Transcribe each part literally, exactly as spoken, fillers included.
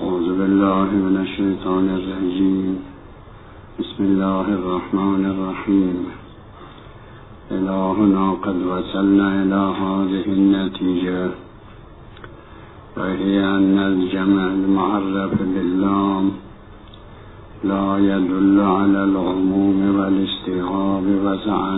أعوذ بالله من الشيطان الرجيم. بسم الله الرحمن الرحيم. إلهنا قد وصلنا إلى هذه النتيجة، وهي أن الجمع المعرف باللام لا يدل على العموم والاستيعاب وسعا،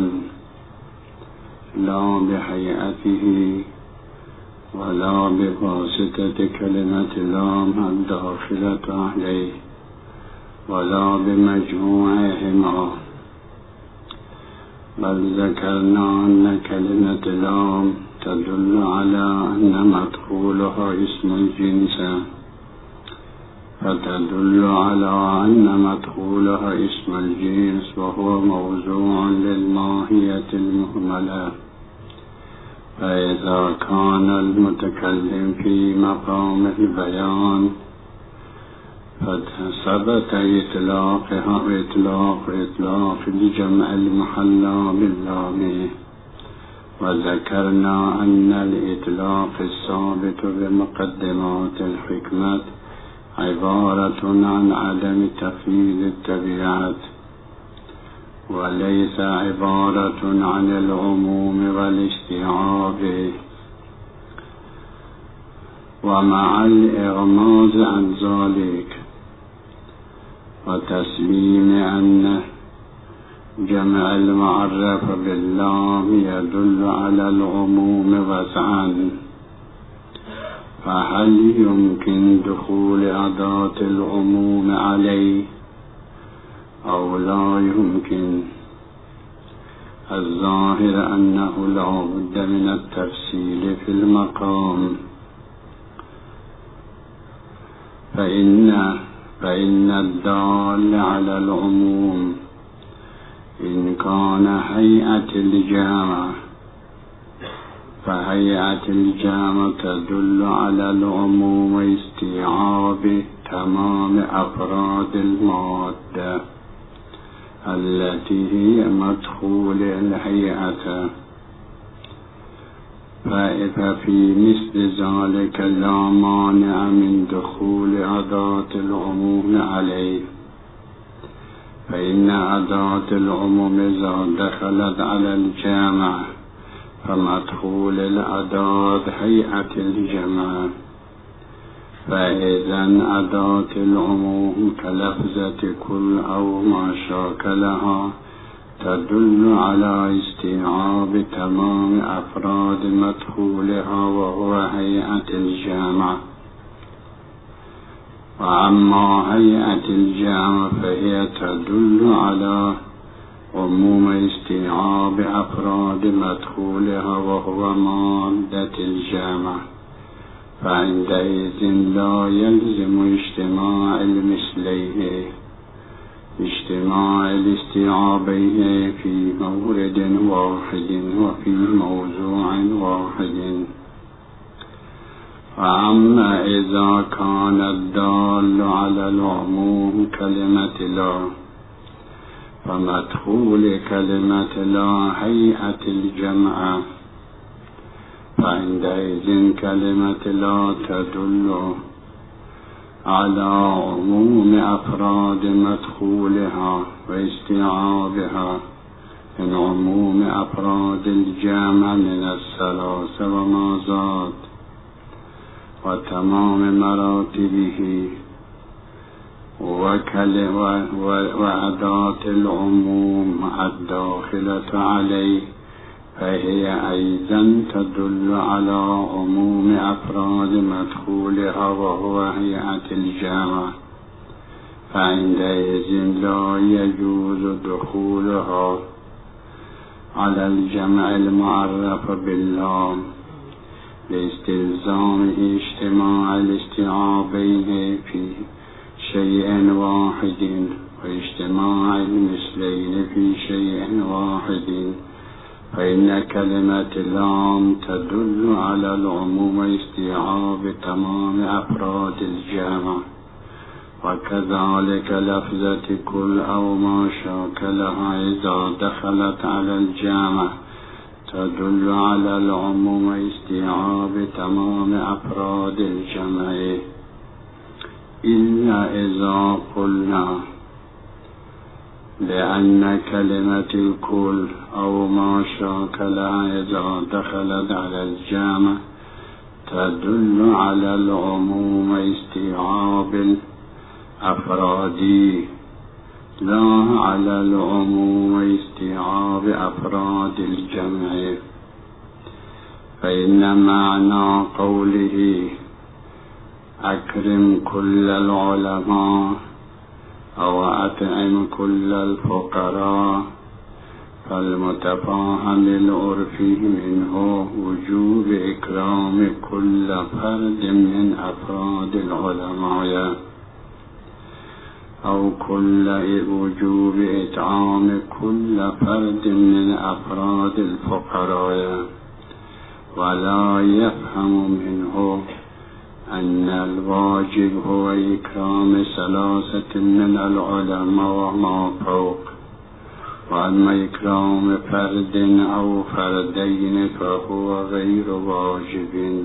لا بهيئته ولا بواسطة كلمة لام الداخلة عليه، ولا بمجموعهما، بل ذكرنا أن كلمة لام تدل على أن مدخولها اسم الجنس، فتدل على أن مدخولها اسم الجنس وهو موضوع للماهية المهملة. فإذا كان المتكلم في مقام البيان فثبت إطلاقها إطلاق إطلاق الجمع المحلى باللام، وذكرنا أن الإطلاق الثابت بمقدمات الحكمة عبارة عن عدم تقييد التبعات، وليس عبارة عن العموم والاستيعاب. ومع الإغماض عن ذلك وتسليم أن جمع المعرف باللام يدل على العموم وسعا، فهل يمكن دخول أداة العموم عليه أو لا يمكن؟ الظاهر أنه لا بد من التفصيل في المقام، فإن فإن الدال على العموم إن كان هيئة الجامع فهيئة الجامع تدل على العموم واستيعاب تمام أفراد المادة التي هي مدخول الهيئة، ففي مثل ذلك لا مانع من دخول أداة العموم عليه، فإن أداة العموم إذا دخلت على الجامع فمدخول الأداة هيئة الجمع، فإذا أداة العموم كلفظة كل أو ما شاكلها تدل على استيعاب تمام أفراد مدخولها وهو هيئة الجامع. وأما هيئة الجامع فهي تدل على عموم استيعاب أفراد مدخولها وهو مادة الجامع، فعندئذ لا يلزم اجتماع المثلين اجتماع الاستيعابين في مورد واحد وفي موضوع واحد. وأما إذا كان الدال على العموم كلمة لا فمدخول كلمة لا هيئة الجمع، فعندئذ كلمة لا تدل على عموم أفراد مدخولها واستيعابها من عموم أفراد الجامع من الثلاثة وما زاد، وتمام مراتبه وأداة العموم الداخلة عليه، فهي أيضا تدل على عموم أفراد مدخولها وهو هيئة الجامع، فعندئذ لا يجوز دخولها على الجمع المعرف باللام لاستلزامه اجتماع الاستيعابين في شيء واحد واجتماع المثلين في شيء واحد، فإن كلمة لام تدل على العموم واستيعاب تمام أفراد الجامع، وكذلك لفظة كل أو ما شاكلها إذا دخلت على الجامع تدل على العموم واستيعاب تمام أفراد الجمع. إلا إذا قلنا لأن كلمة الكل أو ما شاكلها إذا دخلت على الجامع تدل على العموم استيعاب الأفراد لا على العموم استيعاب أفراد الجمع. فإن معنى قوله أكرم كل العلماء أو أطعم كل الفقراء فالمتفاهم العرف منه وجوب إكرام كل فرد من أفراد العلماء أو كل وجوب إطعام كل فرد من أفراد الفقراء. ولا يفهم منه أن الواجب هو إكرام ثلاثة من العلماء وما فوق، وأما إكرام فرد أو فردين فهو غير واجب.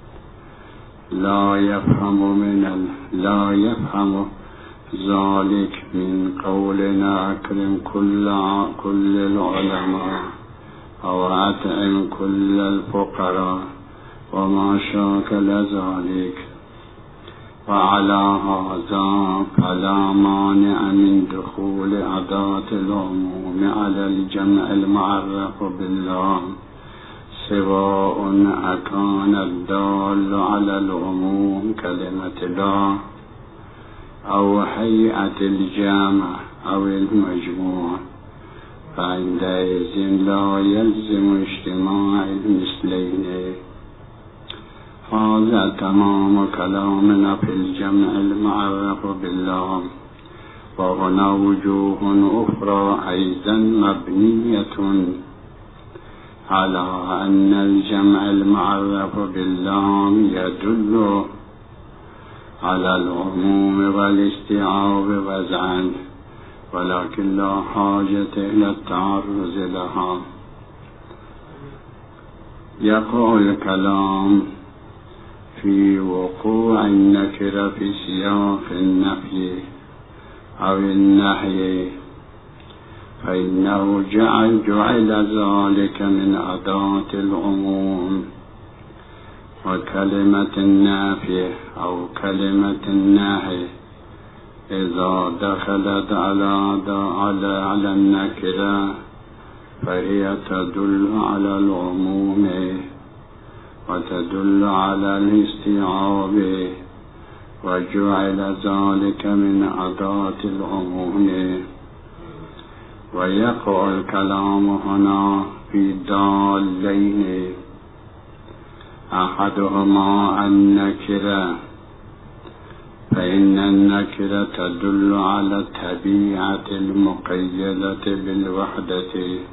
لا يفهم من ال... لا يفهم ذلك من قولنا أكرم كل ع... كل العلماء أو أطعم كل الفقراء وما شاكل ذلك. وعلى هذا فلا مانع من دخول أداة العموم على الجمع المعرف بالله، سواء أكان الدال على العموم كلمة لا أو هيئة الجامع أو المجموع، فعندئذ لا يلزم اجتماع المثلين. هذا تمام كلامنا في الجمع المعرف بالله. وهنا وجوه أخرى أيضا مبنية على أن الجمع المعرف بالله يدل على العموم والاستيعاب وزعا، ولكن لا حاجة إلى التعرض لها. يقع الكلام في وقوع النكرة في سياق النفي أو النهي، فإنه جعل, جعل ذلك من أداة العموم. وكلمة النافي أو كلمة النهي إذا دخلت على على على النكرة فهي تدل على العموم وتدل على الاستيعاب، وجعل ذلك من أداة العموم. ويقع الكلام هنا في دالين، أحدهما النكرة، فإن النكرة تدل على الطبيعة المقيدة بالوحدة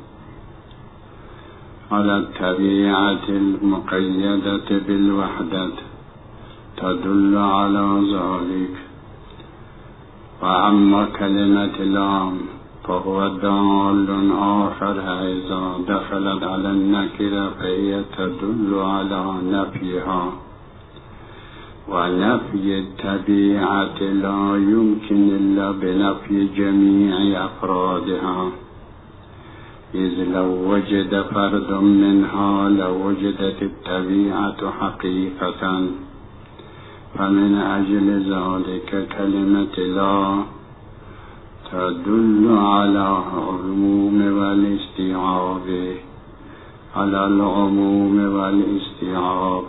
على الطبيعة المقيدة بالوحدة تدل على ذلك. وأما كلمة لام فهو دال آخر إذا دخلت على النكرة فهي تدل على نفيها، ونفي الطبيعة لا يمكن إلا بنفي جميع أفرادها، إذ لو وجد فرد منها لوجدت الطبيعة حقيقة. فمن أجل ذلك كلمة لا تدل على العموم والاستيعاب على العموم والاستيعاب.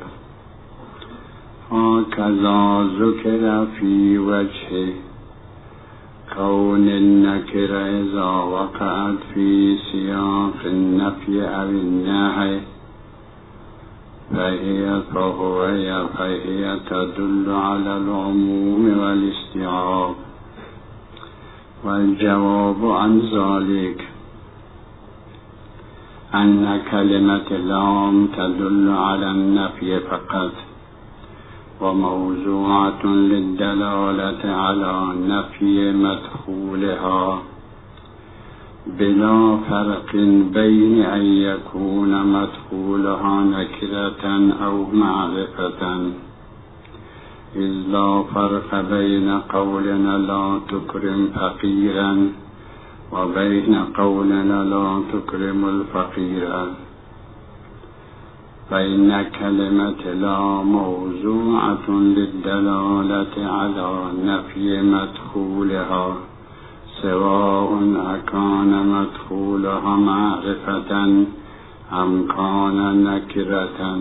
هكذا ذكر في وجه كون النكرة إذا وقعت في سياق النفي أو النهي فهي فهو فهي تدل على العموم والاستيعاب. والجواب عن ذلك أن كلمة لام تدل على النفي فقط، وموضوعة للدلالة على نفي مدخولها، بلا فرق بين أن يكون مدخولها نكرة أو معرفة، إذ لا فرق بين قولنا لا تكرم فقيرا وبين قولنا لا تكرم الفقيرا، فإن كلمة لا موضوعة للدلالة على نفي مدخولها، سواء أكان مدخولها معرفة أم كان نكرة،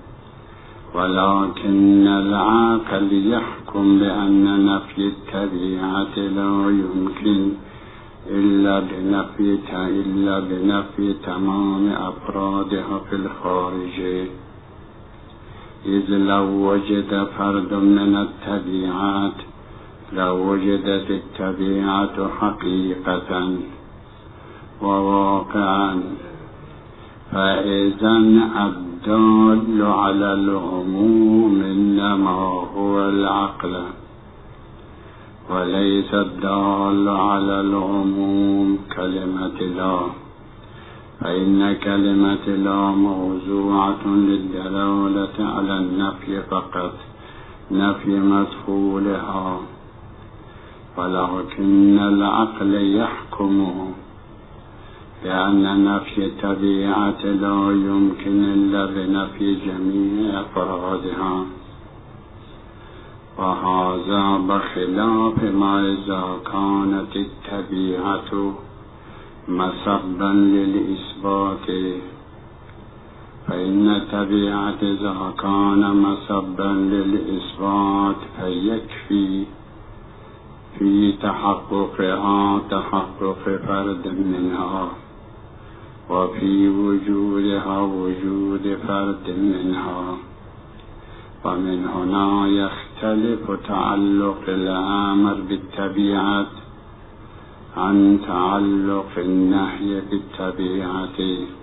ولكن العاقل يحكم بأن نفي الطبيعة لا يمكن إلا بنفي إلا بنفي تمام أفرادها في الخارج، إذ لو وجد فرد من الطبيعات لو وجدت الطبيعة حقيقة وواقعا، فإذا الدال على العموم إنما هو العقل، وليس الدال على العموم كلمة لا، فإن كلمة لا موضوعة للدلالة على النفي فقط، نفي مدخولها، ولكن العقل يحكم بأن نفي الطبيعة لا يمكن إلا بنفي جميع أفرادها، وهذا بخلاف ما إذا كانت الطبيعة مسبا للإثبات، فإن الطبيعة إذا كان مسبا للإثبات فيكفي في تحققها تحقق فرد منها، وفي وجودها وجود فرد منها، ومن هنا يختلف تعلق الأمر بالطبيعة عن تعلق النهي بالطبيعة،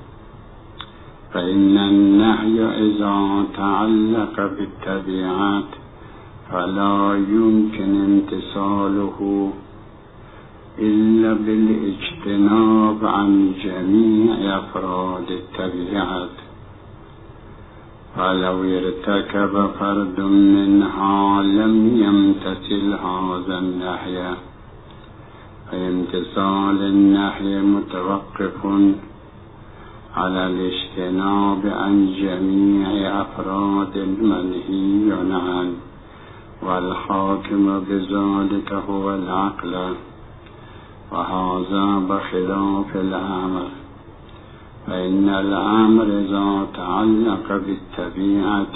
فإن النهي إذا تعلق بالطبيعة فلا يمكن امتثاله إلا بالاجتناب عن جميع أفراد الطبيعة، فلو ارتكب فرد منها لم يمتثل هذا النهي، فامتثال النهي متوقف على الاجتناب عن جميع أفراد المنهي عنه، والحاكم بذلك هو العقل، وهذا بخلاف الأمر، فإن الأمر إذا تعلق بالطبيعة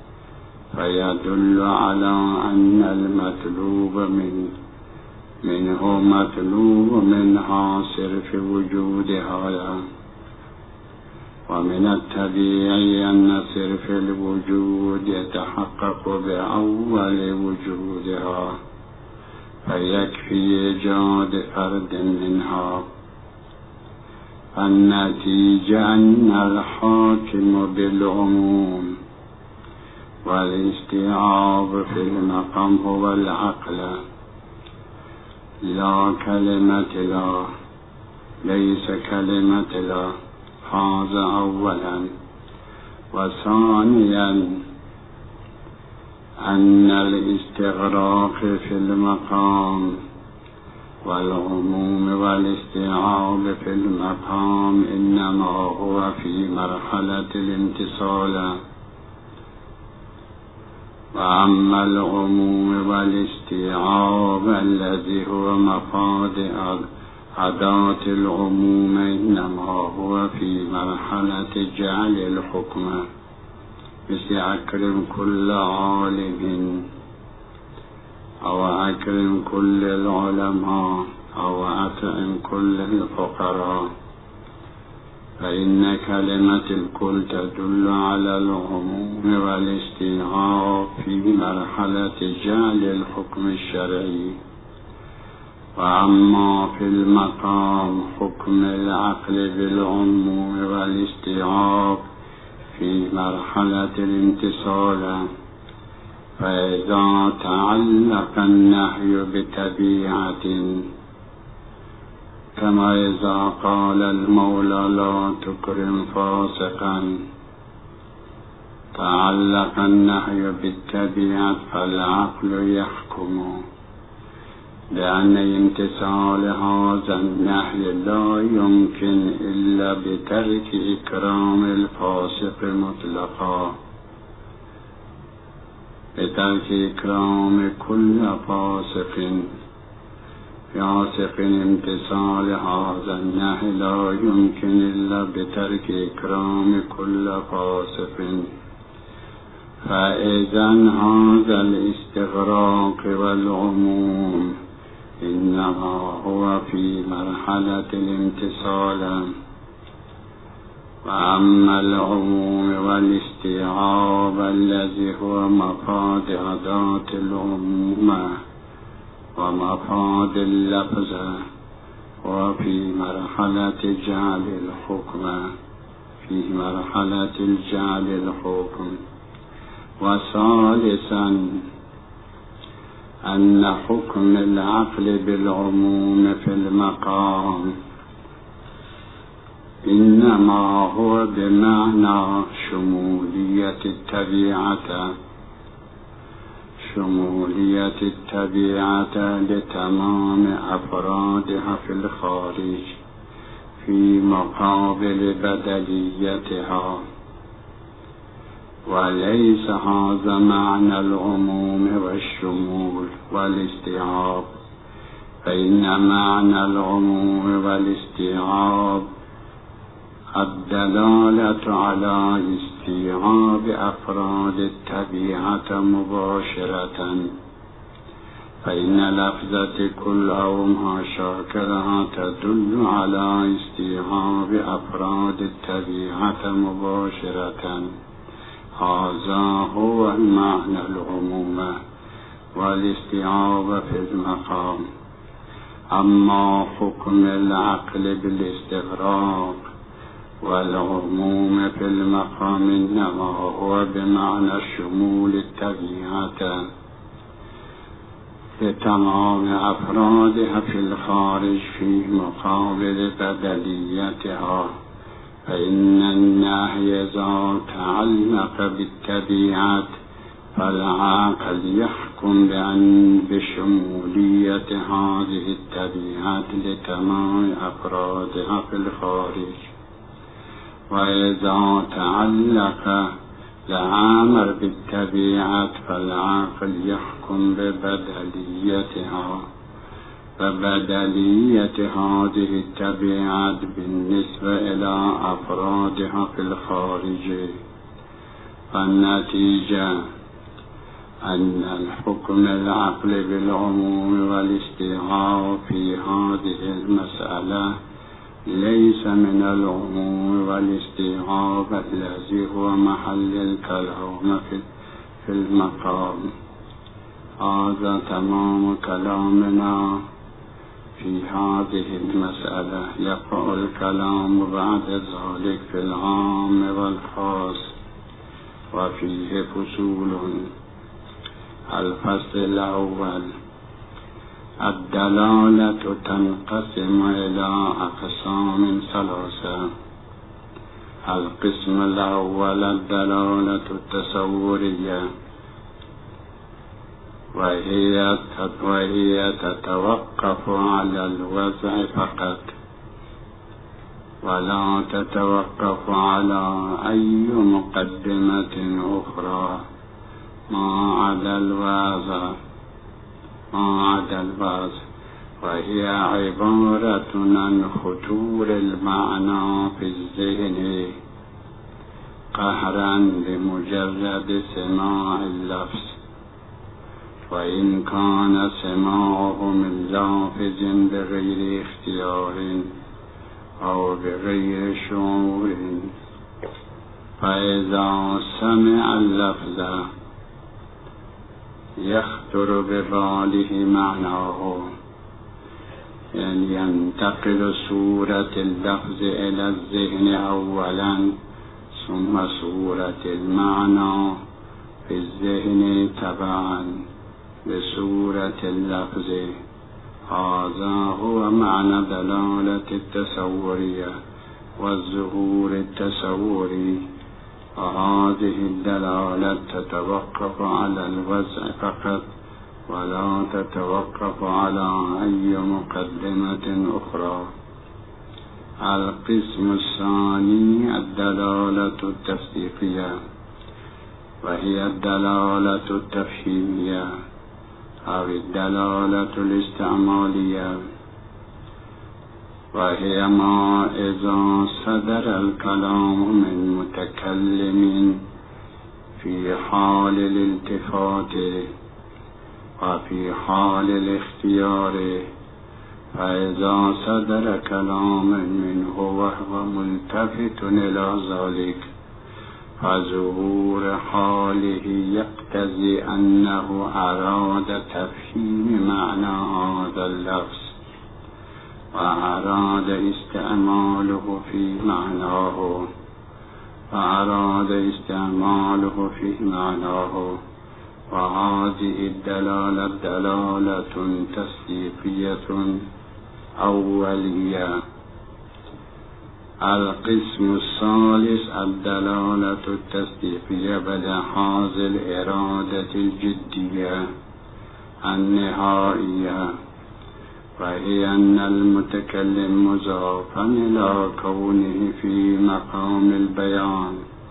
فيدل على أن المطلوب من منه مطلوب منها صرف وجودها، ومن الطبيعي أن صرف الوجود يتحقق بأول وجودها، فيكفي إيجاد فرد منها، النتيجة أن الحاكم بالعموم والاستيعاب في المقام هو العقل، لا كلمة لا، ليس كلمة لا، هذا أولا. وثانيا أن الاستغراق في المقام والعموم والاستيعاب في المقام إنما هو في مرحلة الامتثال، وأما العموم والاستيعاب الذي هو مفاد أداة العموم إنما هو في مرحلة جعل الحكم، مثل أكرم كل عالم أو أكرم كل العلماء أو أطعم كل الفقراء، فإن كلمة الكل تدل على العموم والاستيعاب في مرحلة جعل الحكم الشرعي. وأما في المقام حكم العقل بالعموم والاستيعاب في مرحلة الامتثال، فإذا تعلق النهي بطبيعة كما إذا قال المولى لا تكرم فاسقا، تعلق النهي بالتبعة فالعقل يحكم بأن امتثال هذا النهي لا يمكن إلا بترك إكرام الفاسق مطلقا، بترك إكرام كل فاسق فاسق امتثال هذا النهي لا يمكن إلا بترك إكرام كل فاسق. فإذا هذا الاستغراق والعموم إنما هو في مرحلة الامتثال، وأما العموم والاستيعاب الذي هو مفاد ذات العموم ومفاد اللفظ وفي مرحلة جعل الحكم في مرحلة الجعل الحكم. وثالثا أن حكم العقل بالعموم في المقام إنما هو بمعنى شمولية التبعة شمولية التبعة لتمام أفرادها في الخارج في مقابل بدليتها، وليس هذا معنى العموم والشمول والاستيعاب، فإن معنى العموم والاستيعاب الدلالة على استيعاب أفراد التبعة مباشرة، فإن لفظة كل أو ما شاكلها تدل على استيعاب أفراد التبعة مباشرة. هذا هو المعنى العموم والاستيعاب في المقام. أما حكم العقل بالاستغراق والعموم في المقام إنما هو بمعنى شمول التبعة لتمام أفرادها في الخارج في مقابل بدليتها، فإن النهي إذا تعلق بالتبعات فالعاقل يحكم بأن بشمولية هذه التبعات لتمام أفرادها في الخارج، وإذا تعلق العامر بالتبعات فالعاقل يحكم ببدليتها فبدلية هذه التبعات بالنسبة إلى أفرادها في الخارج. فالنتيجة أن الحكم العقل بالعموم والاستيعاب في هذه المسألة ليس من العموم والاستيعاب الذي هو محل الكلام في المقام. هذا تمام كلامنا في هذه المسألة. يقع الكلام بعد ذلك في العام والخاص وفيه فصول. الفصل الأول: الدلالة تنقسم إلى أقسام ثلاثة. القسم الأول الدلالة التصورية، وهي وهي تتوقف على الوضع فقط ولا تتوقف على أي مقدمة أخرى ما عدا الوضع ما عدا الوضع وهي عبارة عن خطور المعنى في الذهن قهرا بمجرد سماع اللفظ، وإن كان سماعه من لافظ بغير اختيار أو بغير شعور. فإذا سمع اللفظ يخطر بباله معناه، يعني ينتقل صورة اللفظ إلى الذهن أولا ثم صورة المعنى في الذهن تبعا بصورة اللفظ. هذا هو معنى دلالة التصورية والظهور التصوري وهذه الدلالة تتوقف على الوضع فقط ولا تتوقف على أي مقدمة أخرى. القسم الثاني الدلالة التصديقية، وهي الدلالة التفهيمية أو الدلالة الاستعمالية، وهي ما إذا صدر الكلام من متكلم في حال الالتفات وفي حال الاختيار، فإذا صدر كلام منه وهو ملتفت إلى ذلك فظهور حاله يقتضي أنه أراد تفهيم معنى هذا اللفظ وأراد استعماله في معناه وأراد استعماله في معناه وهذه الدلالة دلالة تصديقية أولية. القسم الثالث الدلالة التصديقية بلحاظ الإرادة الجدية النهائية، وهي أن المتكلم مضافا إلى كونه في مقام البيان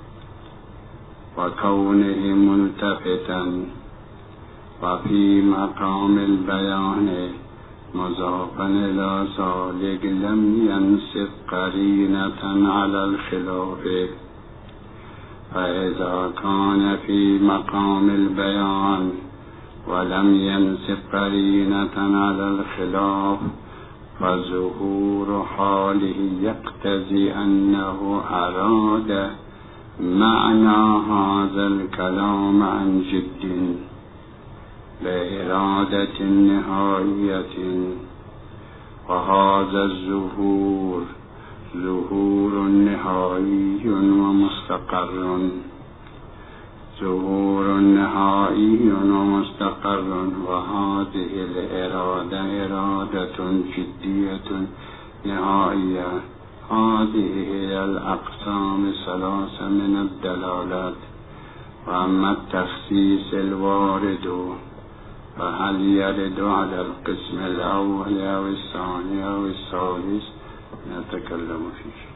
وكونه ملتفتا، وفي مقام البيان مضافا إلى ذلك لم ينصب قرينة على الخلاف، فإذا كان في مقام البيان ولم ينصب قرينة على الخلاف فظهور حاله يقتضي أنه أراد معنى هذا الكلام عن جد بإرادة نهائية، وهذا الظهور ظهور نهائي ومستقر ظهور نهائي ومستقر وهذه الإرادة إرادة جدية نهائية. هذه هي الأقسام الثلاثة من الدلالات. وأما التخصيص الوارد فهل يرد على القسم الأول أو الثاني أو الثالث نتكلم فيه.